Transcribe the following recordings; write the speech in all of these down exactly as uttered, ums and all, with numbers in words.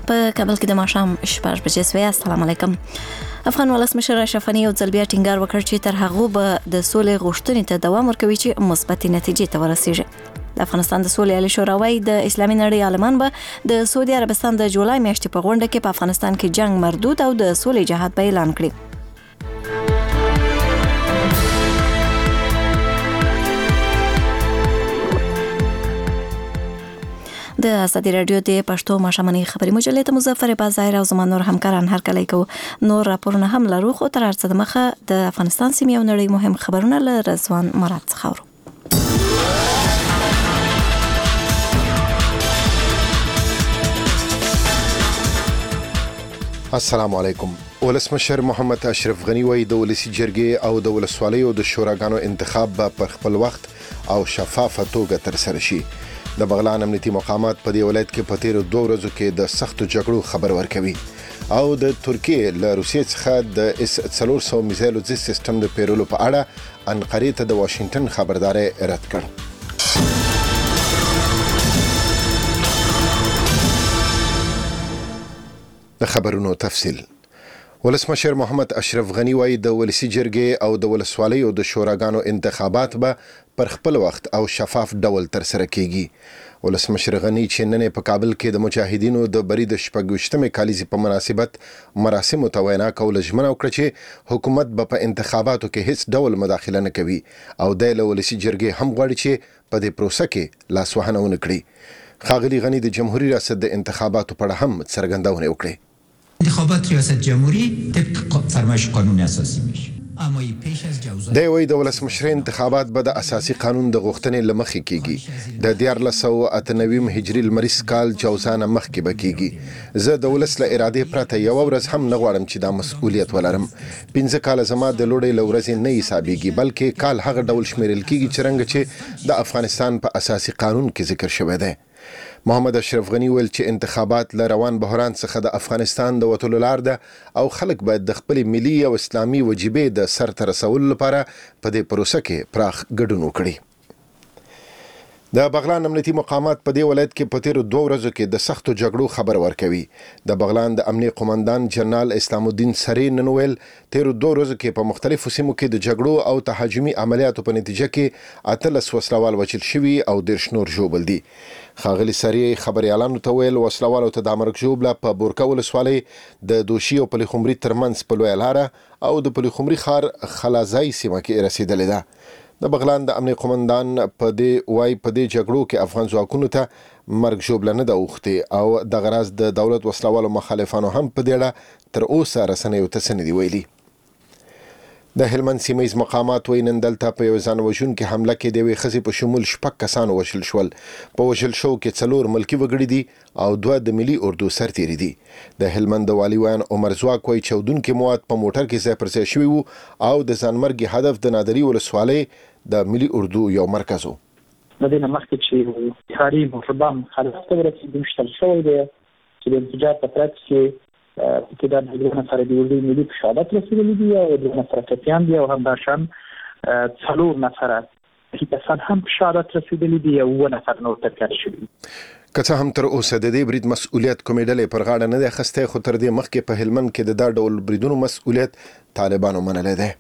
په کابل کې د ماښام شپږ بجې سوې. السلام علیکم. افغان ولسمشر اشرف غني یو ځل بیا ټینګار وکړ چې تر هغه به د سولې غوښتنې ته دوام ورکوي چې مثبتې نتیجې ته ورسیږي. د افغانستان د سولې عالي شورا وايي د اسلامي نړۍ عالمان به د سعودي عربستان د جولای میاشتې په غونډه کې په افغانستان کې جنگ مردود او د سولې جهاد به اعلان کړي. د ازادي رادیو د پښتو ماښامنۍ خبري مجلې ته مظفر بازار او زما نور همکاران هر کله کو نور راپورونه هم لرو، خو تر څه د مخه د افغانستان سیمې او نړۍ مهم خبرونه له رضوان مراد څخه اورو. السلام علیکم. ولسمشر محمد اشرف غني وایي د ولسی جرګې او د ولسوالیو د شوراګانو انتخاب به پر خپل وخت او شفافه توګه ترسره شي. د بغلان امنیتي مقامات په دې ولایت کې په تیرو دوه ورځو کې د سختو جګړو خبر ورکوي او د ترکیې له روسیې څخه د اس څلور سوه میزایلو ضد سیستم د پیرولو په اړه انقرې ته د واشنگټن خبرداری رد کړ. د خبرونو تفصیل. ولسمشر محمد اشرف غني وایي د ولسی جرګې او د ولسوالیو د شوراګانو انتخابات به پر خپل وخت او شفاف ډول ترسره کیږي. ولسمشر غني چې نن په کابل کې د مجاهدینو د بری د شپږویشتمې کالیزې په مناسبت مراسمو ته وینا کوله ژمنه وکړه چې حکومت به په انتخاباتو کې هیڅ ډول مداخله نه کوي او د ولسی جرګې هم غواړي چې په دې پروسه کې لاسوهنه ونه کړي. ښاغلي غني د جمهوریت ریاست د انتخاباتو په اړه هم څرګندونه وکړه. انتخابات ریاست جمهوری طبق فرمایش قانون اساسی میشه. اما پیش از جوزا د وی د ولسمشر انتخابات به د اساسي قانون د غوښتنې لمخې کیږي. د دیارلس سوه اته نوي هجري لمریز کال جوزانه مخکې به کیږي. زه د ولس له ارادې پرته یو ورځ هم نه غواړم چې دا مسؤلیت ولرم. پنځه کال زما د لوړې لورځې نه حسابيږي، بلکې کال هغه ډول شمیرل کیږي چې څنګه چې د افغانستان په اساسي قانون کې ذکر شوی دی. محمد اشرف غني ویل چې انتخابات له روان بحران څخه د افغانستان د وټولو لار ده او خلک باید د خپل ملي او اسلامي وجیبې د سر ته رسولو لپاره په دې پروسه کې پراخ ګډون وکړي. د بغلان امنیتي مقامات په دې ولایت کې په تیرو دوه ورځو کې د سختو جګړو خبر ورکوي. د بغلان د امنیه قومندان جنرال اسلام الدین سری نن ویل تیرو دوه ورځو کې په مختلفو سیمو کې د جګړو او تهاجمي عملیاتو په نتیجه کې اتلس وسلوال وژل شوي او دېرش نور ژوبل دي. ښاغلي سری خبريالانو ته ویل وسلوالو ته د مرګ ژوبله په بورکا ولسوالۍ د دوشي او پلخمري ترمنځ په لویه لاره او د پلخمري ښار خلازای سیمه کې رسیدلې ده. د بغلان د امنیه قومندان په دې وای په دې جګړو کې افغان ځواکونو ته مرګ ژوبله نه ده اوښتې او د غراز د دولت وسلوالو مخالفانو هم په دې اړه تر اوسه رسنیو ته څه نه دي ویلي. د هلمند سیمه ییز مقامات وایي نن دلته په یو ځان وژونکې حمله کې د یوې ښځې په شمول شپږ کسان وژل شول. په وژل شو کې څلور ملکي وګړي دي او دوه د ملي اردو سرتیري دي. د هلمند د والي ویان عمر ځواک وایي چاودونکي مواد په موټر کې ځای پر ځای شوي وو او د ځانمرګي هدف د نادري ولسوالۍ د ملي اردو یو مرکز و. د دې نه مخکې چې ښاري موټربام خالص ته ورسېدو شتل شوی دی چې د انفجار په ترڅ کې کې دا د دوه نفر د اردو ملي په شهادت رسېدلي دي او دوه نفر ټپیان دي او همداشان څلور نفره کسان هم په شهادت رسېدلي دي او اووه نفر نور ټپیان شوي. که څه هم تر اوسه د دې برید مسؤلیت کومې ډلې پر غاړه نه دی اخیستی، خو تر دې مخکې په هلمند کې د دا ډول بریدونو مسؤلیت طالبانو منلی دی.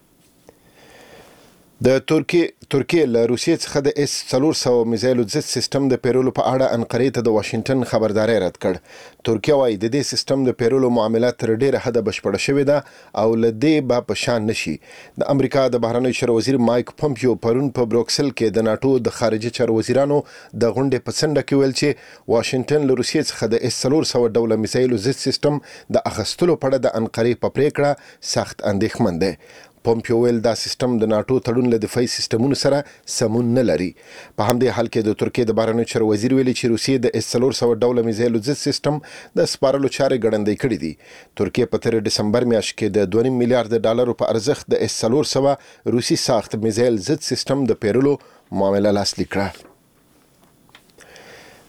د ترکیې ترکیې له روسیې څخه د اس څلور سوه میزایلو ضد سیستم د پیرولو په اړه انقرې ته د واشنگټن خبرداری رد کړ. ترکیه وايي د دې سیستم د پیرولو معامله تر ډیره حده بشپړه شوې ده او له دې به په شان نشي. د امریکا د بهرنیو چارو وزیر مایک پومپیو پرون په بروکسل کې د ناتو د خارجي چارو وزیرانو د غونډې په څنډه کې ویل چې واشنگټن له روسیې څخه د اس څلور سوه ډوله میزایلو ضد سیستم د اخیستلو په اړه د انقرې په پریکړه سخت اندېښمن دی. پومپیو ویل دا سیستم د ناتو تړون له دفاعي سیستمونو سره سمون نه لري. په همدې حال کې د ترکیې د بهرنیو چارو وزیر ویلي چې روسیې د اس څلور سوه ډوله میزایلو ضد سیستم د سپارلو چارې ګړندۍ کړې دي. ترکیې په تیر ډسمبر میاشت کې د دوه نیم میلیارډ ډالرو په ارزښت د اس څلور سوه روسي ساخت میزایل ضد سیستم د پیرلو معامله لاسلیک کړه.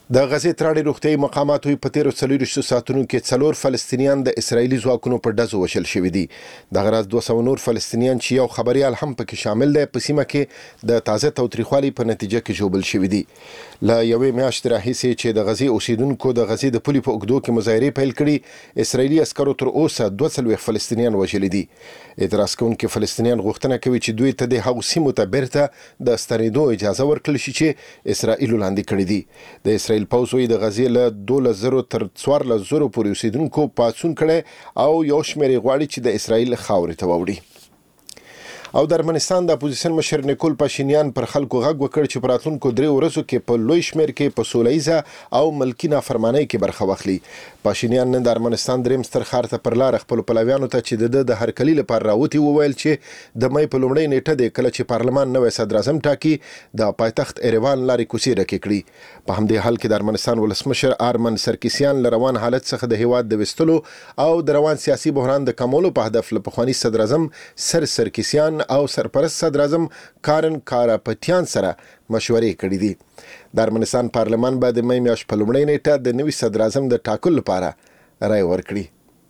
د غزې تراړې روغتیايي مقاماتو په تیرو څلوېښتو ساعتونو کې څلور فلسطینیان د اسرایلي ځواکونو په ډزو وشل شوي دي. دغه راز دوه سوه نور فلسطینیان چې یو خبریال هم پکې شامل دی په سیمه کې د تازه تاوتریخوالي په نتیجه کې ژوبل شوي دي. له یوې میاشتې راهیسې چې د غزې اوسیدونکو د غزې د پولې په اوږدو کې مظاهرې پیل کړي، اسرایلي عسکرو تر اوسه دوه څلوېښت فلسطینیان وژلي دي. اعتراض کوونکي فلسطینیان غوښتنه کوي چې دوی ته د هغو سیمو ته بیرته د ستنېدو اجازه ورکړل شي چې اسرائیل لاندې کړي دي. د اسرائیل پوځ وایي د غزې له دولس زرو تر څوارلس زرو پورې اوسیدونکو پاڅون کړی او یو شمېر یې غواړي چې د اسرائیل خاورې ته واوړي. او د ارمنستان د اپوزیسیون مشر نیکول پاشینیان پر خلکو غږ وکړ چې په راتلونکو درې ورځو کې په لوی شمېر کې په سوله او ملکي نافرمانۍ کې برخه واخلي. پاشینیان نن د ارمنستان دریم ستر ښار ته پر لاره خپلو پلویانو ته چې د د هرکلي لپاره راوتي وویل چې د مۍ په لومړۍ نیټه دی کله چې پارلمان نوی صدراعظم ټاکي د پایتخت ایریوان لارې کوڅې ډکې کړي. په همدې حال کې د ارمنستان ولسمشر آرمن سرکیسیان له روان حالت څخه د هیواد د ویستلو او د روان سیاسي بحران د کمولو په هدف له پخواني صدراعظم سر سرکیسیان او سرپرست صدراعظم کارن کاراپتیان سره مشورې کړې دي. د ارمنستان پارلمان به د مۍ میاشتې په لومړۍ نیټه د نوي صدراعظم د ټاکلو لپاره رای ورکړي.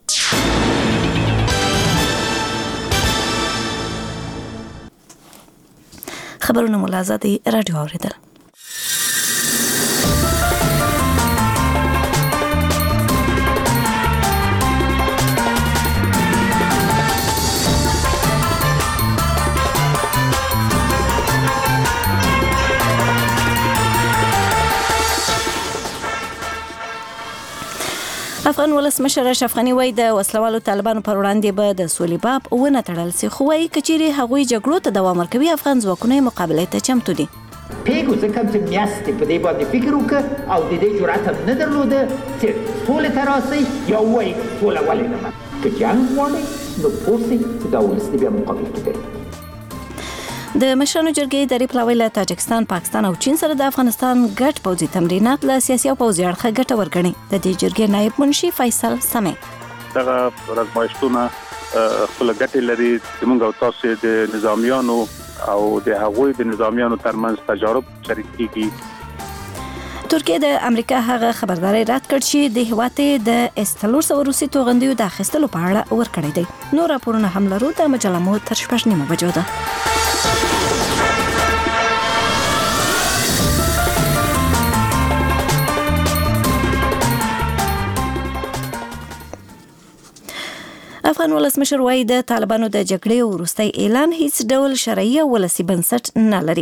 خبرونه مو له آزادۍ راډیو اورېدل. افغان ولسمشر اشرف غني وایي د وسلوالو طالبانو پر وړاندې به د سولې باب ونه تړل سي، خو وایي که چیرې هغوی جګړو ته دوام ورکوي افغان ځواکونه مقابلې ته چمتو دي. پیګو ځکه چې میاشتې په دې باندې فکر وکړ او د دې جرأت هم نه درلوده چې سولې ته راسئ یا ووایي سوله ولې نه منئ. که جنګ غواړئ نو پوه سئ چې دا ولس دې بیا مقابل کې درېږي. د مشرانو جرګې د ریپلاوي له تاجکستان، پاکستان او چین سره د افغانستان ګډ پوځي تمرینات له سیاسي او پوځي اړخه ګټه ورګڼي. د دې جرګې نائب منشي فیصل سمې دغه رزمایښتونه خپل ګټې لري چې موږ او تاسو د نظامیانو او د هغوی د نظامیانو ترمنځ تجارب شریک کیږي. ترکیه د امریکا هغه خبرداري رد کړ چې د هیواد د استلور سو روسي توغندیو د اخیستلو په اړه ورکړی دی. نو راپورونه هم لرو. د مجله مو تر شپږ نیمه بجو ده. افغان ولسمشر وایي د طالبانو د جګړې وروستی اعلان هیڅ ډول شرعي او ولسي بنسټ نه لري.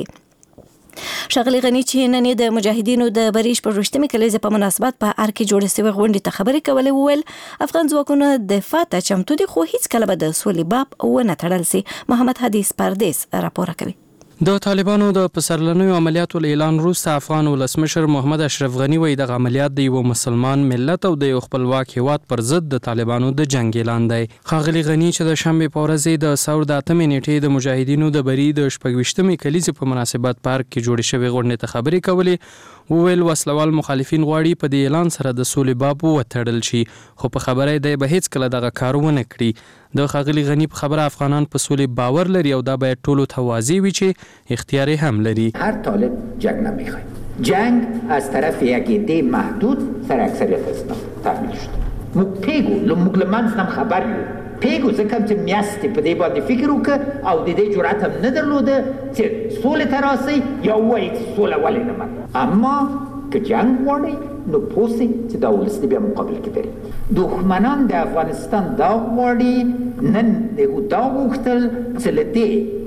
ښاغلي غني چې نن د مجاهدینو د بریښ پر وروستمې کلیزې په مناسبت په ار کې جوړې شوې غونډې ته خبرې کولې وویل افغان ځواکونه دفاع ته چمتو دي خو هیڅ کله به د سولې باب ونه تړل سي. محمد حدیث پردیس راپور کوي. د طالبانو د پسرلنیو عملیاتو اعلان وروسته افغان ولسمشر محمد اشرف غني وایي د عملیات د یو مسلمان ملت او د یو خپلواک هیواد پر ضد د طالبانو د جنگ اعلان دی. ښاغلي غني چې د شنبې په ورځ د ثور د اتمې نیټې د مجاهدینو د بری د شپږویشتمې کلیزې په مناسبت پارک کې جوړې شوې غونډې ته خبرې کولې. وویل وسلوال مخالفین غواړي په دې اعلان سره د سولې باب وتړل شي، خو په خبره دی به هیڅ کله دغه کار ونه کړي. د ښاغلي غني په خبره افغانان په سولې باور لري او دا باید ټولو ته واضح وي چې اختیار هم لري. هر طالب جنگ نمیخواد. جنگ از طرف یک عده محدود سر اکثریت اسلام تحمیل شد. مو پیگو لمغلمانز نم خبر یو پیگو ځکه چې میاشتې په دې باندې فکر وکړ او د دې جرأت هم نه درلوده چې سولې ته راسئ یا ووایي سوله ولې نه منئ. اما که جنگ غواړئ نو پوه سئ چې دا ولس دې بیا مقابل کې درېږي. دښمنان د افغانستان دا غواړي، نن د دا غوښتل چې له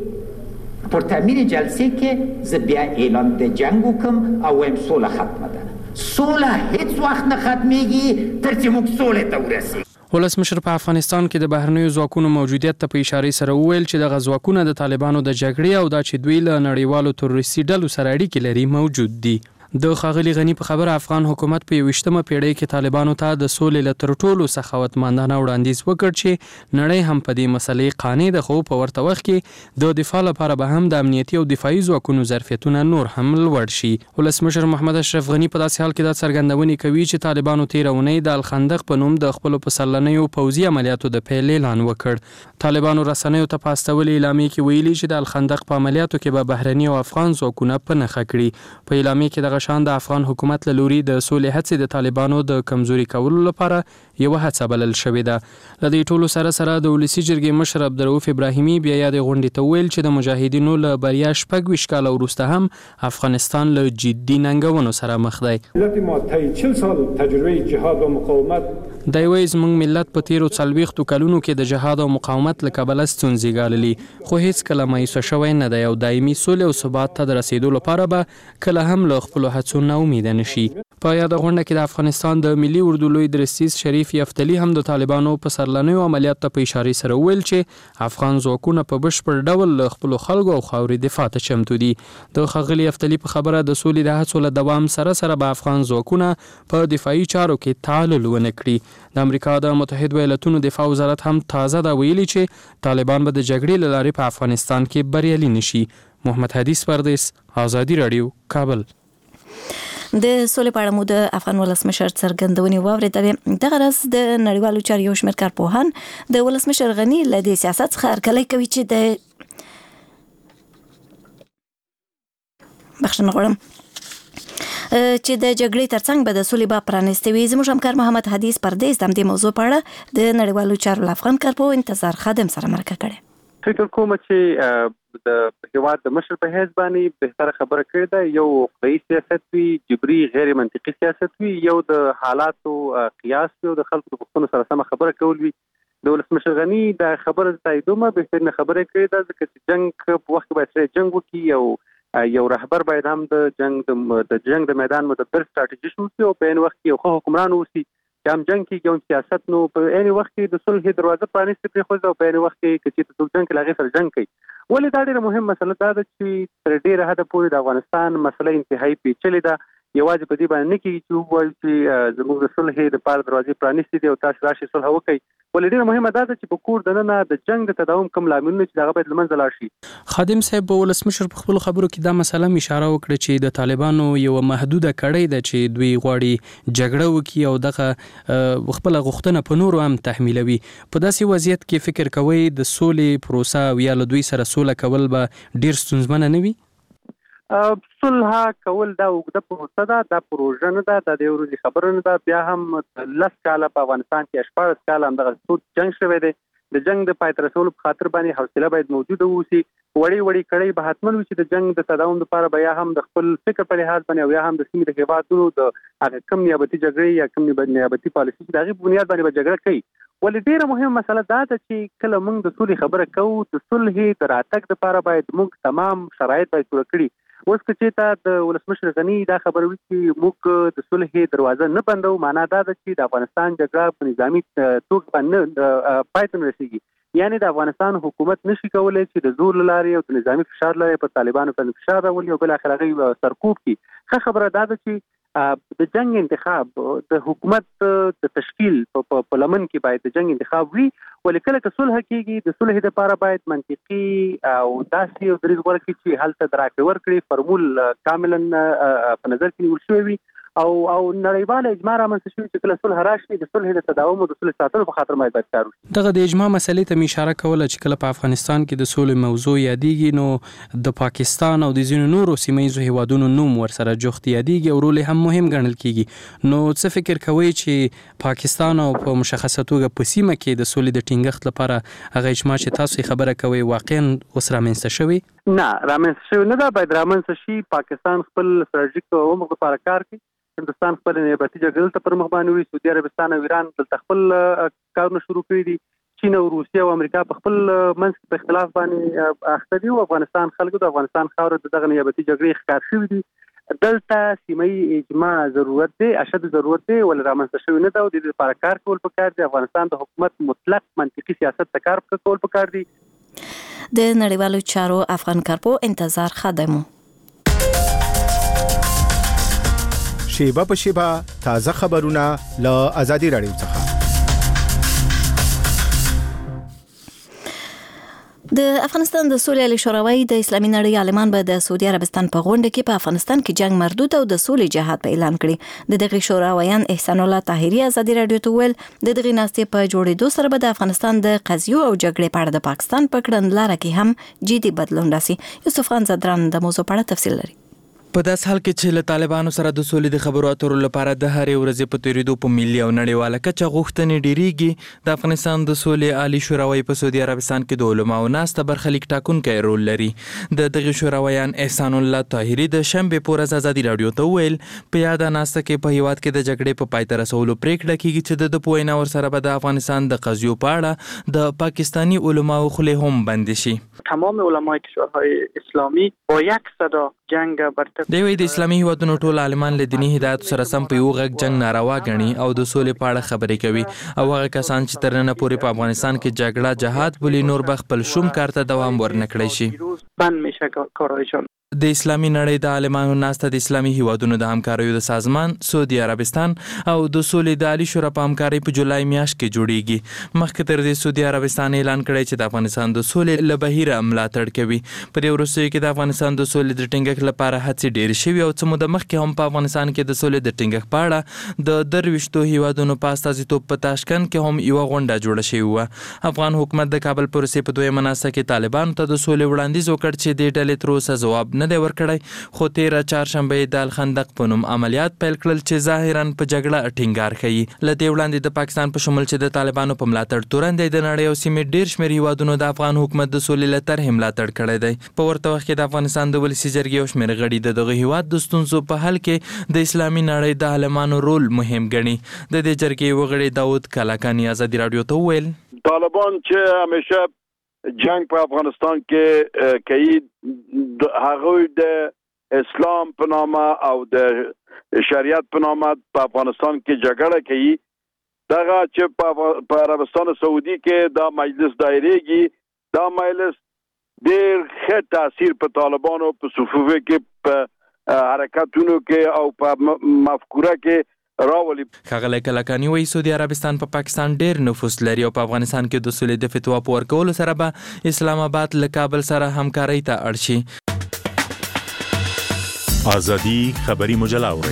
دې پر تعمیر جلسې کې زه بیا اعلان د جنگ وکړم او وایم سوله ختمه ده. سوله هیڅ وخت نه ختمیږي تر چې موږ سولې ته ورسېږو. ولسمشر په افغانستان کې د بهرنیو ځواکونو موجودیت ته په اشاره سره وویل چې دغه ځواکونه د طالبانو د جګړې او دا چې دوی له نړیوالو تروریستي ډلو سره اړیکې لري موجود دي. د ښاغلي غني په خبره افغان حکومت په یویشتمه پیړۍ کې طالبانو ته د سولې له تر ټولو سخاوتمندانه وړاندیز وکړ چې نړۍ هم په دې مسلې قانع ده، خو په ورته وخت کې د دفاع لپاره به هم د امنیتي او دفاعي ځواکونو ظرفیتونه نور هم لوړ شي. ولسمشر محمد اشرف غني په داسې حال کې دا څرګندونې کوي چې طالبانو تېره اونۍ د الخندق په نوم د خپلو پسرلنیو پوځي عملیاتو د پیل اعلان وکړ. طالبانو رسنیو ته په استولې اعلامیې کې ویلي چې د الخندق په عملیاتو کې به بهرني او افغان ځواکونه په نښه کړي. په اعلامیې کې دغه دغه شان د افغان حکومت له لوري د سولې هڅې د طالبانو د کمزوري کولو لپاره یو هڅه بلل شوې ده. له دې ټولو سره سره د ولسی جرګې مشر عبدالرؤف ابراهیمي بیا یاد غونډې ته ویل چې د مجاهدینو له بریا شپږ ویشت کاله وروسته هم افغانستان له جدي ننګونو سره مخ دی. ملت ما طی چهل سال تجربه جهاد و مقاومت دی وایي زموږ ملت په تیرو څلوېښتو کلونو کې د جهاد او مقاومت له کبله ستونزې ګاللي، خو هیڅ کله مایوسه شوی نه دی او دایمي سولې او ثبات ته د رسېدو لپاره به کله هم له خپلو هڅو ناامیده نه شي. په یاده غونډه کې د افغانستان د ملي اردو لوی درستیز شریف یفتلي هم د طالبانو په سرلنیو عملیاتو ته په اشارې سره وویل چې افغان ځواکونه په بشپړ ډول له خپلو خلکو او خاورې دفاع ته چمتو دي. د ښاغلي یفتلي په خبره د سولې د هڅو له دوام سره سره به افغان ځواکونه په دفاعي چارو کې تعالل ونه کړي. د امریکا د متحده ایالاتونو دفاع وزارت هم تازه دا ویلي چې طالبان به د جګړې له لارې په افغانستان کې بریالي نشي. محمد حدیث پردیس، آزادي رادیو، کابل. د سولې په اړه مو د افغان ولسمشر څرګندونې واورېدلې. دغه ورځ د نړیوالو چارو یو شمېر کارپوهان د ولسمشر غني له دې سیاست څخه هرکلی کوي چې د بخښنه غواړم چې د جګړې ترڅنګ به د سولې باب پرانیستی وي. زموږ همکار محمد حدیث پردیس د دې موضوع په اړه د نړیوالو چارو له افغان کارپوه انتظار خادم سره مرکه کړې. فکر کوم چې د هیواد د مشر په حیث باندې بهتره خبره کړې ده. یو واقعي سیاست وي، جبري غیر منطقي سیاست وي، یو د حالاتو قیاس وي او د خلکو د پوښتنو سره سم خبره کول وي. د ولسمشر غني د خبره تاییدومه بهترینه خبره کړې ده ځکه چې جنگ په وخت کې باید جنگ وکړي او یو رهبر باید هم د جنگ د جنگ د میدان مدبر ستراتیژیست وي او په عین وخت کې یو ښه حکمران اوسي چې هم جنگ کې یو سیاست نو په عین وخت کې د صلح دروازه پرانیستې پرېښودل او په عین وخت کې چې څوک جنگ کې هغې سره جنگ کوي. ولې دا ډېره مهم مسله دا ده چې تر ډېره حده پورې د افغانستان مسله انتهایي پیچلې ده. یوازې په دې باندې نه کېږي چې ووایو چې زموږ د صلح دپاره دروازې پرانیستې دي او تاسو راشئ صلح وکړئ. ولې ډېره مهمه دا ده چې په کور دننه د جنگ د تداوم کوم لاملونه چې هغه باید له منځه لاړ شي. خادم صاحب ولسمشر په خپلو خبرو کې دا مسله اشاره وکړه چې د طالبانو یو محدوده کړۍ ده چې دوی غواړي جګړه وکړي او دغه خپله غوښتنه په نورو هم تحمیلوي. په داسې وضعیت کې فکر کوئ د سولې پروسه او یا له دوی سره سوله کول به ډېر ستونزمنه نه وي؟ صلح کول دا اوږده پروسه ده، دا پروژه نه ده، دا د یو ورځې خبره نه ده. بیا هم لس کاله په افغانستان کې شپاړس کاله همدغه سود جنګ شوی دی. د جنگ د پای ته رسولو په خاطر باندې حوصله باید موجوده اوسي. وړې وړې کړۍ به حتما وي چې د جنگ د تداوم لپاره به یا هم د خپل فکر په لحاظ باندې او یا هم د سیمې د هېوادونو د هغه کم نیابتي جګړې یا کم نیابتي پالیسي چې د هغې په بنیاد باندې به جګړه کوي. ولې ډېره مهمه مسله دا ده چې کله موږ د سولې خبره کوو د صلحې د راتګ لپاره باید موږ تمام شرایط باید پوره کړي. اوس که چېرته د ولسمشر غني دا خبره وي چې موږ د صلحې دروازه نه بندو، معنا دا ده چې د افغانستان جګړه په نظامي توګه باندې پای ته نه رسېږي. یعنې د افغانستان حکومت نشي کولی چې د زور له لارې او د نظامي فشار له لارې په طالبانو باندې فشار راولي او بالاخره هغوی سرکوب کړي. ښه خبره دا ده چې د جنگ انتخاب د حکومت د تشکیل په لمن کې باید د جنگ انتخاب وي. ولې کله که صلح کېږي د صلح دپاره باید منطقي او داسې یو دریځ غوره کړي چې هلته د راکړې ورکړې فرمول کاملا په نظر کې نیول شوی وي او او نړیواله اجماع رامنځته شوې چې کله صلح راشي د صلح د تداوم او د صلح ساتلو په خاطر باید کار وشي. دغه د اجماع مسلې ته اشاره کوله چې کله په افغانستان کې د سولې موضوع یادېږي نو د پاکستان او د ځینو نورو سیمه ییزو هیوادونو نوم ورسره جوخت یادېږي او رول هم مهم ګڼل کېږي. نو څه فکر کوئ چې پاکستان او په مشخصه توګه په سیمه کې د سولې د ټینګښت لپاره هغه اجماع چې تاسو خبره کوئ واقعا اوس رامنځته شوې؟ نه، رامنځته شوې نه ده، باید رامنځته شي. پاکستان خپل ستراتیژیک عمق لپاره کار کوي. هندوستان خپل نیابتي جګړې ته پر مخ باندې وي. سعودي عربستان او ایران دلته خپل کارونه شروع کړي دي. چین او روسیه او امریکا په خپل منځ کې په اختلاف باندې اخته دي او افغانستان خلکو د افغانستان خاوره د دغه نیابتي جګړې ښکار شوي دي. دلته سیمه یي اجماع ضرورت دی، اشد ضرورت دی. ولې رامنځته شوې نه ده او د دې لپاره کار کول پکار دی. افغانستان د حکومت مطلق منطقي سیاست ته کار کول پکار دی. د نړیوالو چارو افغان کارپو انتظار خادمو شیبه په شیبه تازه خبرونه له آزادي رادیو څخه. د افغانستان د سولې عالی شوراوی د اسلامي نړۍ عالمان به د سعودي عربستان په غونډه کې په افغانستان کې جنگ مردود او د سولې جهاد په اعلان کړي. د دغه شوراویان احسان الله طاهری آزادي رادیو ته ویل د دغه ناستې په جوړېدو سره به د افغانستان د قضیو او جګړې په اړه د پاکستان په کړنلاره کې هم جدي بدلون راسي. یوسف خان زدران د موضوع په اړه تفصیل لري. په داس حال کې چې له طالبانو سره د سولې د خبرو اترو لپاره د هرې ورځې په تیریدو په ملي او نړیواله کچه غوښتنې ډیریږي، د افغانستان د سولې عالی شوراوی په سعودي عربستان کې د علماو ناسته برخلیک ټاکونکی رول لري. د دغه شوراویان احسان الله طاهري د شنبې په ورځ ازادي راډیو ته وویل په یاده ناسته کې په هیواد کې د جګړې په پای ته رسولو پریکړه کیږي چې د په وینا ورسره به د افغانستان د قضیو په اړه د پاکستانی علماو خولې هم بندې شي. تمام علمای کشورهای اسلامی با یک صدا جنگ برتر دوی د اسلامي هیوادونو ټول عالمان له دیني هدایت سره سم په یو غږ جنگ ناروا ګڼي او د سولې په اړه خبرې کوي، او هغه کسان چې تر نن پورې په افغانستان کې جګړه جهاد بولي نور به خپل شوم کار ته دوام ورنکړي شي. بند میشه کارهایشان. د اسلامي نړۍ د عالمانو ناسته د اسلامي هیوادونو د همکاریو د سازمان، سعودي عربستان او د سولې د عالی شورا په همکارۍ په جولای میاشت کې جوړیږي. مخکې تر دې سعودي عربستان اعلان کړی چې د افغانستان د سولې له بهیره ملاتړ کوي. په دې وروستیو کې د افغانستان د سولې د ټینګښت لپاره هڅې ډېرې شوي او څه موده مخکې هم په افغانستان کې د سولې د ټینګښت په اړه د درویشتو هیوادونو په استازیتوب په تاشکند کې هم یوه غونډه جوړه شوې وه. افغان حکومت د کابل پروسې په دویمه ناسته کې طالبانو ته د سولې وړاندیز وکړ چې دې ډلې تر اوسه ځواب نه دی ورکړی، خو تیره چهارشنبه د الخندق په نوم عملیات پیل کړل چې ظاهرا په جګړه ټینګار کوي. له دې وړاندې د پاکستان په شمول چې د طالبانو په ملاتړ تورن دی د نړۍ او سیمې ډېر شمېر هیوادونو د افغان حکومت د سولې له طرحې ملاتړ کړی دی. په ورته وخت کې د افغانستان د ولسي جرګې یو شمېر غړي د دغه هیواد د ستونزو په حل کې د اسلامي نړۍ د عالمانو رول مهم ګڼي. د دې جرګې وغړي داود کلاکاني ازادي راډیو ته وویل طالبان چې همیشه جنگ په افغانستان کې کوي، هغوی د اسلام په نامه او د شریعت په نامه په افغانستان کې جګړه کوي. دغه چې په عربستان سعودي کې دا مجلس دایریږي، دا مجلس ډېر ښه تاثیر په طالبانو په صفوفه کې په حرکتونو کې او په مفکوره کې راولي. ښاغلی کلکاني وایي سعودي عربستان په پا پاکستان ډېر نفوس لري او په افغانستان کې د سولې د فتوا په ورکولو سره به اسلام آباد له کابل سره همکارۍ ته اړ شي. آزادی خبری مجله اورئ.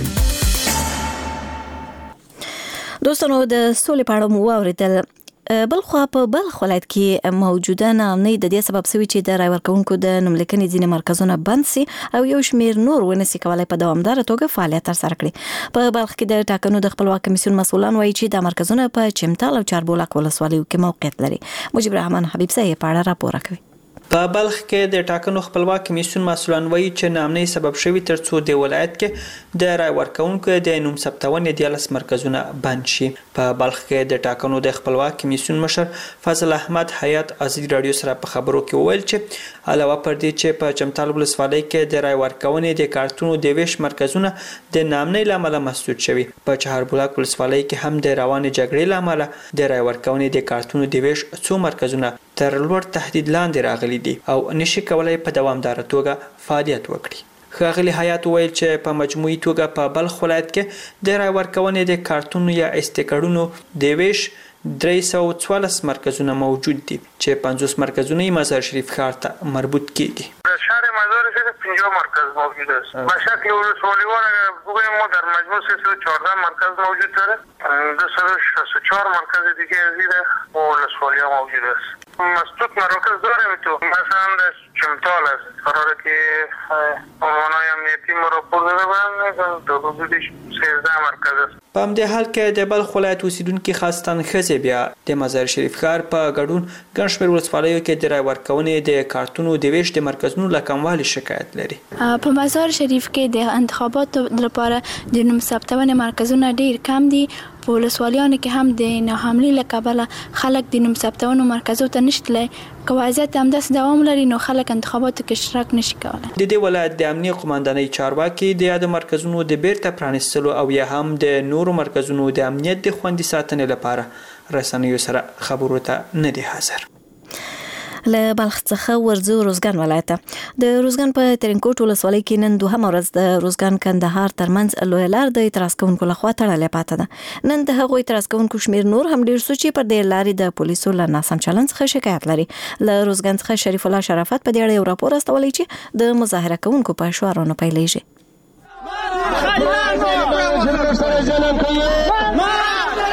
دوستانو د سولې په اړه مو واورېدل. بل خو په بلخ ولایت کې موجوده ناامنۍ د دې سبب شوی چې د رای ورکونکو د نوملیکنې ځینې مرکزونه بند سي او یو شمېر نور ونسي کولای په دوامداره توګه فعالیت ترسره کړي. په بلخ کې د ټاکنو د خپلواک کمیسیون مسؤلان وایي چې د مرکزونه په چمتال او چاربولک ولسوالیو کې موقعیت لري. مجيب رحمان حبیب صاحب په اړه راپور کوي. په بلخ کې د ټاکنو خپلواک کمیسیون مسؤلان وایي چې ناامنۍ سبب شوی ترڅو د ولایت کې د رای ورکونکو د نوم ثبتونې دیالس مرکزونه بند شي. په بلخ کې د ټاکنو د خپلواک کمیسیون مشر فضل احمد حیات ازادي راډیو سره په خبرو کې وویل چې علاوه پر دې چې په چمتال ولسوالۍ کې د رای ورکونې د کارتونو د ویش مرکزونه د ناامنۍ لامل مسدود شوي، په چهاربولک ولسوالۍ کې هم د روان جګړې لامل د رای ورکونې د کارتونو د ویش څو مرکزونه تر لوړ تهدید لاندې راغلي دي او نشي کولای په دوامداره توګه فعالیت وکړي. ښاغلي حیات ویل چې په مجموعي توګه په بلخ ولایت کې د رای ورکونې د کارتونو یا استیکرونو د ویش درې سوه څوارلس مرکزونه موجود دي چې پنځوس مرکزونه یې مزار شریف ښار ته مربوط کیږي. شهر مزار شریف پنجاه مرکز موجود است. به شکل ولسوالیوان بگوییم ما در مجموع سیصد و چهارده مرکز موجود داره، دویست و شصت و چهار مرکز دیگه از این ولسوالیا موجود است. مسدود مراکز داریم تو مثلا در چمتال است قراره که عنوانای امنیتی ما را پر داده بودن در حدود سیزده مرکز است. په همدې حال کې د بلخ ولایت اوسیدونکي خاصتن ښځې بیا د مزار شریف ښار په ګډون ګڼ شمېر ولسوالیو کې د رای ورکونې د کارتونو د ویش د مرکزونو له کموالي شکایت لري. په مزار شریف کې د انتخاباتو لپاره د نوم ثبتونې مرکزونه ډېر کم دي. په ولسوالیانو کې هم د ناحملي له کبله خلک د نوم ثبتونو مرکزو ته نشي تللی. که وضعیت همداسې دوام لري نو خلک انتخاباتو کې اشتراک نشي کولی. د دې ولایت د امنیه قماندانۍ چارواکي د یاد مرکزونو د بیرته پرانیستلو او یا هم د نورو مرکزونو د امنیت د خوندي ساتنې لپاره رسنیو سره خبرو ته نه دي حاضر. له بلخ څخه ورځو روزګان ولایت د روزګان په ترینکوټ ولسوالۍ کې نن دوهمه ورځ د روزګان کندهار ترمنځ لوی لار د اعتراض کوونکو لخوا تړلې پاتې ده. نن د هغوی اعتراض کوونکو شمیر نور هم ډیر سوچي پر دې لارې د پولیسو له ناسم چلند څخه شکایت لري. له روزګان څخه شریف الله شرافت په دې اړه یو راپور استولی چې د مظاهره کوونکو په شعارونو پیلېږي.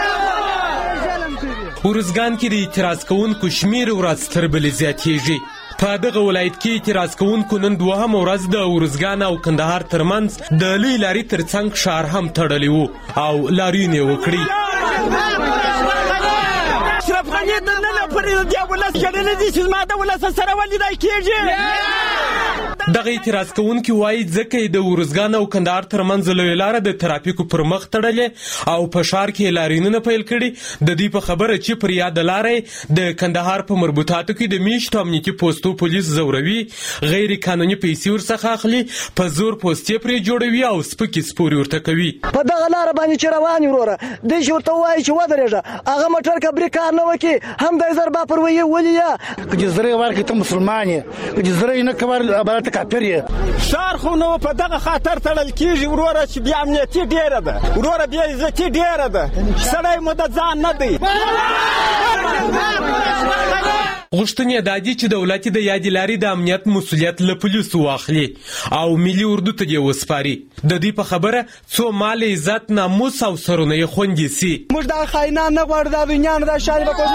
ورزګان کې د اعتراض کوونکو شمیر ورځ تر بلې زیاتېږي. په دغه ولایت کې اعتراض کوونکو نن دوهم ورځ د ارزګان او کندهار ترمنځ د لوی لارې ترڅنګ ښار هم تړلی و او لاریون یې وکړي. اشرف غني د نن پر دی ولس جوړل دي چې ما د ولس سره ولیدای کیږي. دغه اعتراض کوونکي وایي ځکه د ارزګان او کندهار ترمنځ لویه لاره د ترافیکو پر مخ تړلې او په ښار کې لاریونونه پیل کړي. د دې په خبره چې پر یاد لارې د کندهار په مربوطاتو کې د میشتو امنیتي پوستو پولیس زوروي، غیر قانوني پیسې ورڅخه اخلي، په زور پوستې پرې جوړوي او سپکې سپورې ورته کوي. په دغه لاره باندې چې روان وروره دوی چې ورته وایي چې ودرېږه هغه موټر که برېک کار نه وکړي هم دی ضربه پر ویې ولي که چې زره یې ورکړي ته مسلمان یې، که چې زره یې نه کوي کافر یې. ښار خو نو په دغه خاطر تړل کېږي وروره چې بیا امنیتي ډېره ده، وروره بیا عزتي ډېره ده، سړی مو د ځان نه دی. غوښتنې دا دي چې دولت د یادې لارې د امنیت مسؤلیت له پولیسو واخلي او ملي اردو ته دې وسپاري. د دې په خبره څو مال عزت ناموس او سرونه یې خوندي سي. موږ دا خاینان نه غواړو، دا دنیا نه دا شان به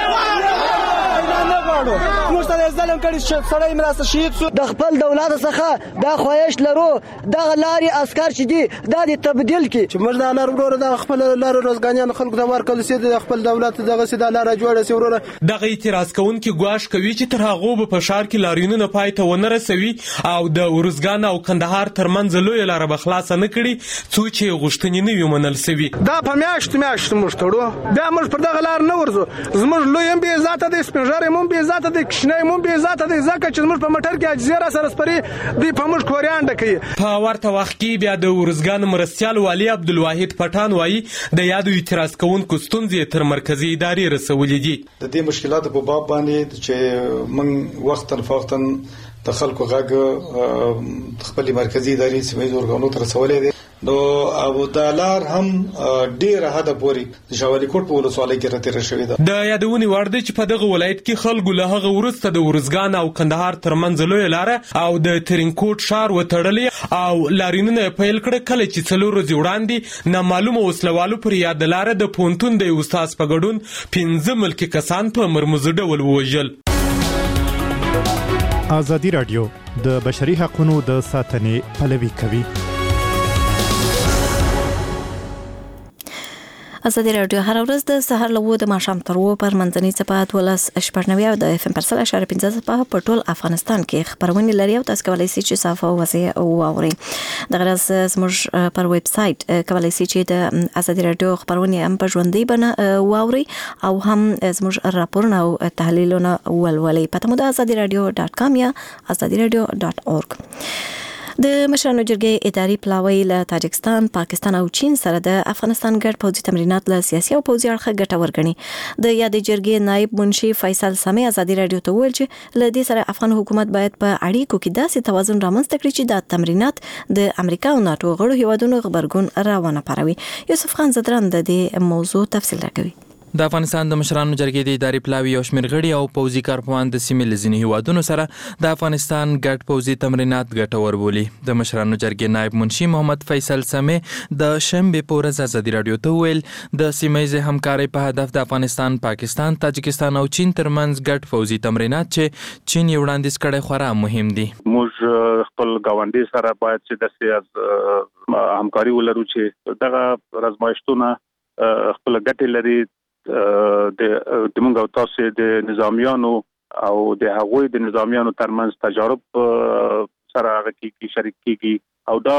نه غواړو. موږ سره ظلم کړی چې سړی مراسته شهید شو. د خپل دولت څخه دا خواهش لرو دغه لارې عسکر چې دي دا دې تبدیل کړي چې موږ دا لار وروره د خپل لار روزګانیان خلکو ته ورکړل سي، د خپل دولت دغه سي دا لار جوړه سي وروره. دغه اعتراض کوونکي ګواښ کوي چې تر هغه به په ښار کې لاریونونه پای ته ونه رسوي او د ارزګان او کندهار ترمنځ لویه لاره به خلاصه نه کړي څو چې غوښتنې نه وي منل سوي. دا په میاشتو میاشتو موږ تړو، بیا موږ پر دغه لار نه ورځو. زموږ لوی هم بې عزته دی، سپین ږیری هم بې عزته دی، کوچنی هم بې عزته دی، ځکه چې زموږ په موټر کې عاجزي راسره سپري دوی په موږ کوریان ډکوي. په ورته وخت کې بیا د ارزګان مرستیال والي عبدالواحد پټان وایي د یادو اعتراض کوونکو ستونزې تر مرکزي ادارې رسولې دي. د دې مشکلاتو په باب باندې چې موږ وختاً فوقتاً د خلکو غږ خپل مرکزي ادارې سیمه اورګانو ته رسولې دي. نو ابو دالار هم ډیره حد پورې شاولی کوټ په ولسوالۍ کې راته رسېږي ده. د یادونې وړ دی چې په دغه ولایت کې خلکو له هغه وروسته د ارزګان او کندهار ترمنځ لویه لاره او د ترینکوټ ښار وتړلې او لاریونونه پیل کړه کله چې څلور ورځې وړاندې نامعلومه وسلوالو پر یاد لاره د پوهنتون د استاد په ګډون پنځه ملکي کسان په مرموزه ډول ووژل. ازادي راډیو د بشري حقوقو د ساتنې پلوي کوي. ازادي راډیو هر ورځ د سهار له وو د ماښام تر وو پر منځني څپه دولس شپږ نوي او د اف ام پر سل اشاره پنځه څپه په ټول افغانستان کې خبرونه لري او تاسو کولی شئ چې صفه وځي او واوري. د غرض زموږ پر ویب سټ کولی شئ چې د ازادي راډیو خبرونه هم په ژوندۍ بڼه واوري او هم زموږ راپورونه او تحلیلونه ولولئ. پته مو د ازادي راډیو ډاټ کام یا ازادي راډیو ډاټ اورګ. د مشرانو جرګې اداري پلاوی له تاجکستان، پاکستان او چین سره د افغانستان ګډ پوځي تمرینات له سیاسي او پوځي اړخه ګټور ګڼي. د یادې جرګې نائب منشي فیصل سامي ازادي راډیو ته وویل چې له دې سره افغان حکومت باید په اړیکو کې داسې توازن رامنځته کړي چې دا تمرینات د امریکا او ناتو غړو هیوادونو غبرګون راونه پاروي. یوسف خان زدران د دې موضوع تفصیل راکوي. د افغانستان د مشرانو جرګې د اداري پلاوی یو شمېر غړي او پوځي کارپوهان د سیمې له ځینې هیوادونو سره د افغانستان ګډ پوځي تمرینات ګټور بولي. د مشرانو جرګې نائب منشي محمد فیصل سامي د شنبې په ورځ ازادي راډیو ته ویل د سیمه ییزې همکارۍ په هدف د افغانستان، پاکستان، تاجکستان او چین ترمنځ ګډ پوځي تمرینات چې چین یې وړاندیز کړی خورا مهم دي. موږ خپل ګاونډي سره باید چې داسې همکاري ولرو چې دغه آزمایښتونه خپل ګټې لري. د دموږ او تاسو د نظامیانو او د هغوی د نظامیانو ترمنځ تجارب سره هغه کې شریک کیږي او دا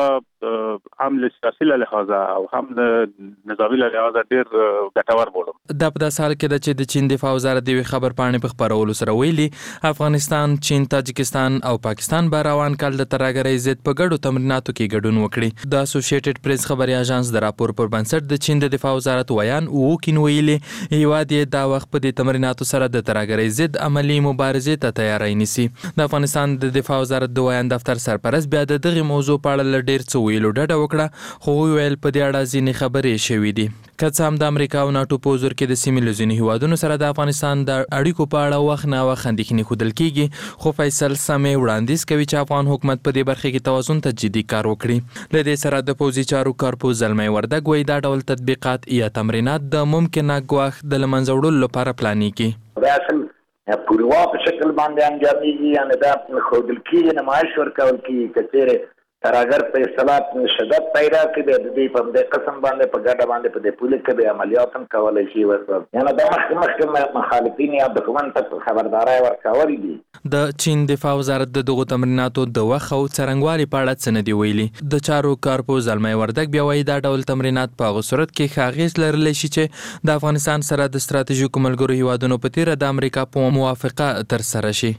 هم له سیاسي لحاظه او هم له نظامي لحاظه ډیر ګټور بولم. دا په داسې حال کې ده چې د چین دفاع وزارت د خبر پاڼې په خبرولو سره ویلي افغانستان، چین، تاجکستان او پاکستان به روان کال د ترهګرۍ ضد په ګډو تمریناتو کې ګډون وکړي. د اسوسییټډ پریس خبري اژانس د راپور پر بنسټ د چین د دفاع وزارت ویان ووکین ویلي هیواد یې دا وخت په دې تمریناتو سره د ترهګرۍ ضد عملی مبارزې ته تیاری نیسي. د افغانستان د دفاع وزارت د ویان دفتر سرپرست بیا د دغه موضوع په اړه ډیر څه ویلو ډډه وکړه، خو ویل په دې اړه ځینې خبرې شوې دي. که څه هم د امریکا او ناتو پوځور کې د سیمې له ځینې هیوادونو سره د افغانستان د اړیکو په اړه وخت نه وخت اندېښنې ښودل کېږي، خو فیصل سامي وړاندیز کوي چې افغان حکومت په دې برخه کې توازن ته جدي کار وکړي. له دې سره د پوځي چارو کارپوه زلمی وردګ وایي دا ډول تطبیقات یا تمرینات د ممکنه ګواښ د له منځه وړلو لپاره پلانېږي. دا اصل پوروا په شکل باندې انجامېږي، یعنې دا ښودل کېږي، نمایش ورکول کېږي که چېرې ترهګر په اصطلاح شدت پیدا کړي د دې په همدې قسم باندې په ګډه باندې په دې پوله کې به عملیات هم کولی شي. یعنې دا مخکې مخکې مخالفین یا دښمن ته خبرداری ورکول دي. د چین دفاع وزارت د دغو تمریناتو د وخت او څرنګوالي په اړه څه نه دي ویلي. د چارو کارپوز زلمی وردګ بیا وایي دا ډول تمرینات په هغه صورت کې ښه اغېز لرلی شي چې د افغانستان سره د ستراتیژیکو ملګرو هیوادونو په تیره د امریکا په موافقه ترسره شي.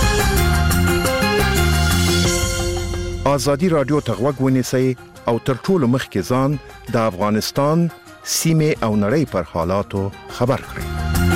ازادي رادیو ته غوږ ونیسئ او تر ټولو مخکې ځان د افغانستان سیمې او نړۍ پر حالاتو خبر کړئ.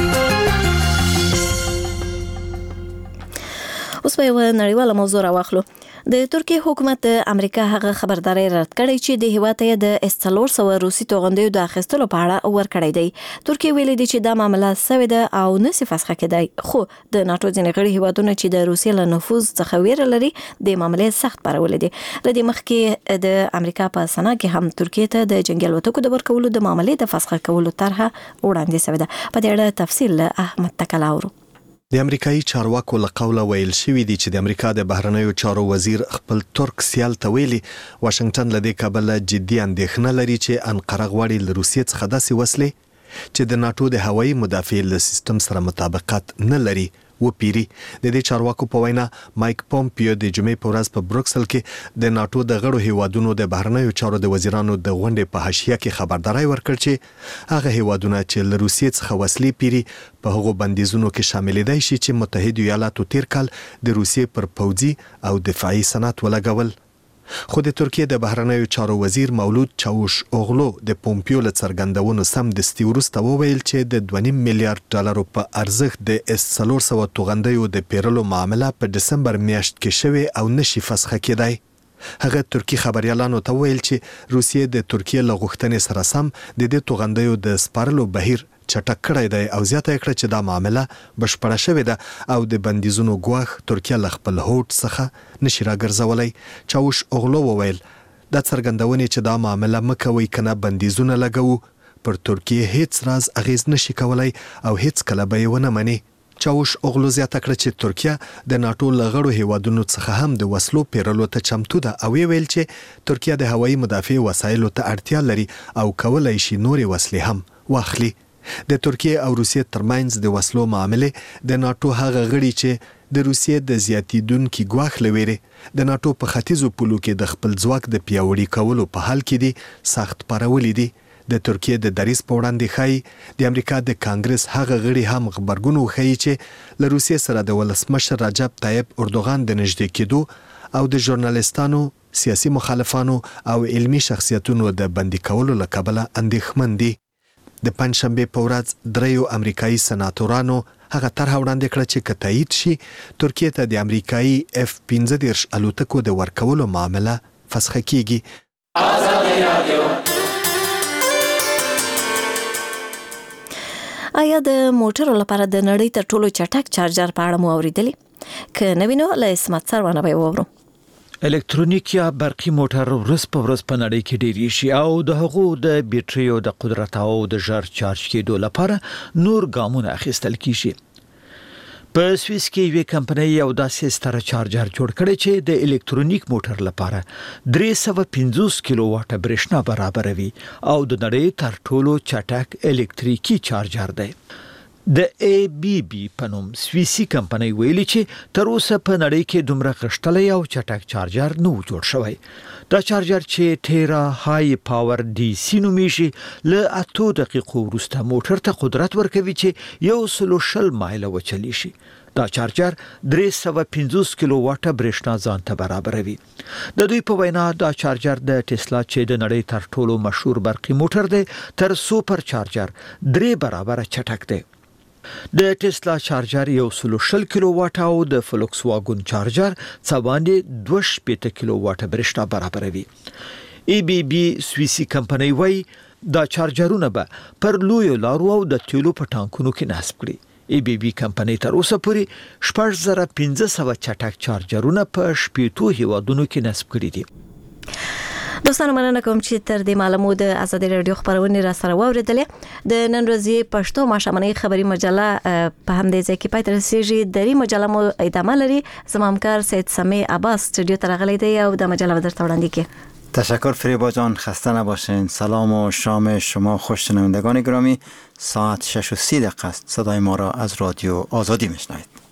اوس به یو نړیواله موضوع راواخلو. د ترکیه حکومت د امریکا هغه خبرداري رد کړې چې د هیواد ته د اس څلور سوه روسي توغندیو د اخیستلو په اړه ورکړی دی. ترکیه ویلي دی چې دا معامله سوې ده او نسی فسخه کېدای، خو د ناتو ځینې غړي هیوادونه چې د روسیې له نفوذ څخه ویره لري د معاملې سخت پارولې دي. له دې مخکې د امریکا په سنا کې هم ترکیه ته د جنګي الوتکو د ورکولو د معاملې د فسخه کولو طرحه وړاندې شوې ده. په دې اړه تفصیل له احمد تکلاورو. د امریکایي چارواکو له قوله ویل شوی دی چې د امریکا د بهرنیو چارو وزیر خپل ترک سیال ته ویلي واشنگټن له دې کبله جدي اندېښنه لري چې انقره غواړي له روسیې څخه داسې وسلې چې د ناتو د هوایي مدافع له سیستم سره مطابقت نه لري وپیری. د دې چارواکو په وینا مایک پومپیو د جمعې په ورځ په بروکسل کې د ناتو د غړو هیوادونو د بهرنیو چارو د وزیرانو د غونډې په حاشیه کې خبرداري ورکړ چې هغه هیوادونه چې له روسیې څخه وسلې پیری په هغو بندیزونو کې شامل دي شي چې متحده ایالاتو تیر کال د روسیې پر پوځي او دفاعي صنعت ولګول. خو د ترکیه د بهرنیو چارو وزیر مولود چاوش اوغلو د پومپیو له څرګندونو سم دستي وروسته وویل چې د دوه نیم میلیارډ ډالرو په ارزښت د اس څلور سوه توغندیو د پیرلو معامله په دسمبر میاشت کې شوې او نشي فسخه کېدای. هغه ترکی خبريالانو ته ویل چې روسیې د ترکیه له غوښتنې سره سم د دې توغندیو د سپارلو بهیر چټک کړی دی او زیاته کړه چې دا معامله بشپړه شوې ده او د بندیزونو ګواښ ترکیه له خپل هوډ څخه نشي راګرځولی. چاوش اوغلو وویل دا څرګندونې چې دا معامله مکوي کنه بندیزونه لګوو پر ترکیه هیڅ راز اغیز نشي کولای او هیڅ کله به یې ونه مني. چاوش اوغلو زیاته کړه چې ترکیه د ناتو له غړو هیوادونو څخه هم د وسلو پیرلو ته چمتو ده او ویل چې ترکیه د هوایي مدافع وسایلو ته اړتیا لري او کولای شي نورې وسلې هم واخلي. د ترکیه او روسیې ترمنځ د وسلو معاملې د ناتو هغه غړي چې د روسیې د زیاتیدونکو ګواښ لويري د ناتو په ختیځو پولو کې د خپل ځواک د پیاوړي کولو په حال کې دي سخت پرولې دي. د ترکیه د دریس په وړاندې خای د امریکا د کانګرس هغه غړي هم خبرګون وخی چې له روسیې سره د ولسمشر رجب طیب اردوغان د نږدې کېدو او د ژورنالیستانو سیاسي مخالفانو او علمي شخصیتونو د بندي کولو لکبله اندېښمن دي. د پنځشنبه په ورځ دریو امریکایي سناتورانو هغه طرح وړاندې کړ چې که تایید شي ترکیه ته د امریکایي اف پنځه دېرش الوتکو د ورکولو معامله فسخه کیږي. آزادي رادیو. آیا د موټرو لپاره د نړۍ تر ټولو چټک چارجر په اړه مو اوریدلی؟ که نه وینو له اسمت سروانه به وورو. الکترونیک یا برقی موټر ورځ په ورځ په نړۍ کې ډېری شي او د هغو د بیټریو د قدرت او د ژر چارج کېدو لپاره نور ګامونه اخیستل کیږي. په سویس کې یو کمپنۍ یو داسې ستر چارجر جوړ کړی چې د الکترونیک موټر لپاره درې سوه پنځوس کیلو واټه برېښنا برابروي او د نړۍ تر ټولو چټک الکتریکي چارجر دی. د ای بی بی په نوم سویسي کمپنۍ ویلي چې تر اوسه په نړۍ کې دومره غښتلی او چټک چارجر نه و جوړ شوی. دا چارجر چې ټیرا های پاور ډي سي نومیږي له اتو دقیقو وروسته موټر ته قدرت ورکوي چې یو سلو شل مایله وچلی شي. دا چارجر درې سوه پنځوس کیلو واټه برېښنا ځان ته برابروي. د دوی په وینا دا چارجر د ټسلا چې د نړۍ تر ټولو مشهور برقي موټر دی تر سوپر چارجر درې برابره چټک دی. د ټسلا چارجر یو سلو شل کیلو واټه او د فولکس واګن چارجر څه باندې دوه شپېته کیلو واټه برېښنا برابروي. ای بی بی سویسي کمپنۍ وایي دا چارجرونه به پر لویو لارو او د تیلو په ټانکونو کې نصب کړي. ای بی بی کمپنۍ تر اوسه پورې شپږ زره پنځه سوه چټک چارجرونه په شپېتو هیوادونو کې نصب کړي دي. دوستانو مننه کوم چې تر دې معلومو د آزادي رادیو خبرونه را سره واوریدلې د نن ورځې پښتو ماشامنۍ خبري مجله په همدې ځای کې پای ته رسیږي. د ری مجله مو ادامه لري. زما همکار سید سمی عباس استودیو ته راغلی دی او د مجله درته وړاندې کوي. تشکر فریبا جان، خسته نباشین. سلام و شام شما خوش شنوندگان گرامی. ساعت شش و سی دقیقه است. صدای ما را از رادیو آزادی میشنوید.